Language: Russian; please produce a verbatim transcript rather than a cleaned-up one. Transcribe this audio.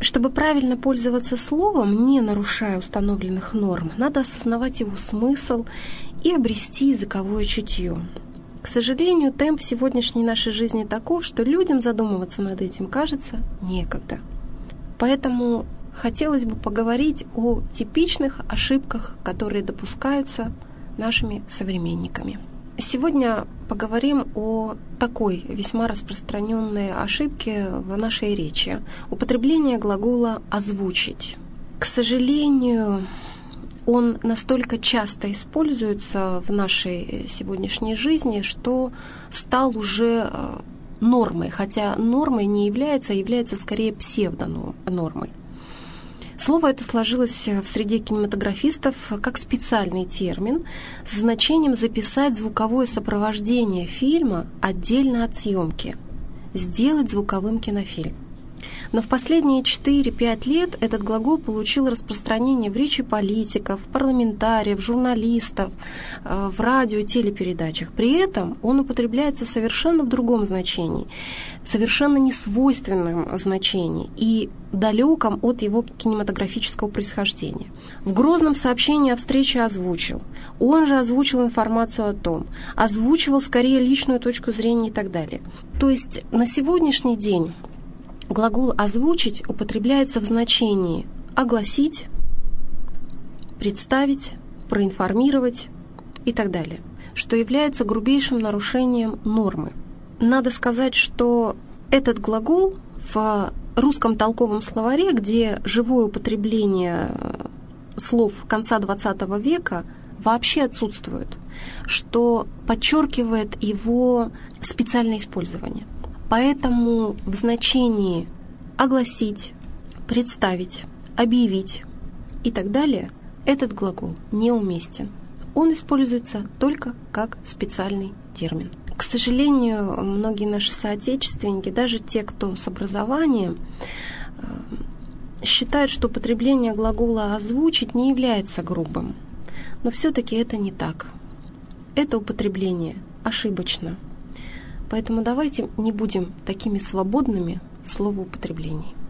Чтобы правильно пользоваться словом, не нарушая установленных норм, надо осознавать его смысл и обрести языковое чутье. К сожалению, темп сегодняшней нашей жизни таков, что людям задумываться над этим, кажется, некогда. Поэтому хотелось бы поговорить о типичных ошибках, которые допускаются нашими современниками. Сегодня поговорим о такой весьма распространенной ошибке в нашей речи – употребление глагола «озвучить». К сожалению, он настолько часто используется в нашей сегодняшней жизни, что стал уже нормой, хотя нормой не является, а является скорее псевдонормой. Слово это сложилось в среде кинематографистов как специальный термин с значением записать звуковое сопровождение фильма отдельно от съемки, сделать звуковым кинофильм. Но в последние четыре-пять лет этот глагол получил распространение в речи политиков, парламентариев, журналистов, в радио и телепередачах. При этом он употребляется совершенно в другом значении, совершенно несвойственном значении и далеком от его кинематографического происхождения. В грозном сообщении о встрече озвучил. Он же озвучил информацию о том, озвучивал скорее личную точку зрения и так далее. То есть на сегодняшний день глагол «озвучить» употребляется в значении «огласить», «представить», «проинформировать» и так далее, что является грубейшим нарушением нормы. Надо сказать, что этот глагол в русском толковом словаре, где живое употребление слов конца двадцатого века вообще отсутствует, что подчеркивает его специальное использование. Поэтому в значении «огласить», «представить», «объявить» и так далее этот глагол неуместен. Он используется только как специальный термин. К сожалению, многие наши соотечественники, даже те, кто с образованием, считают, что употребление глагола «озвучить» не является грубым. Но все-таки это не так. Это употребление ошибочно. Поэтому давайте не будем такими свободными в словоупотреблении.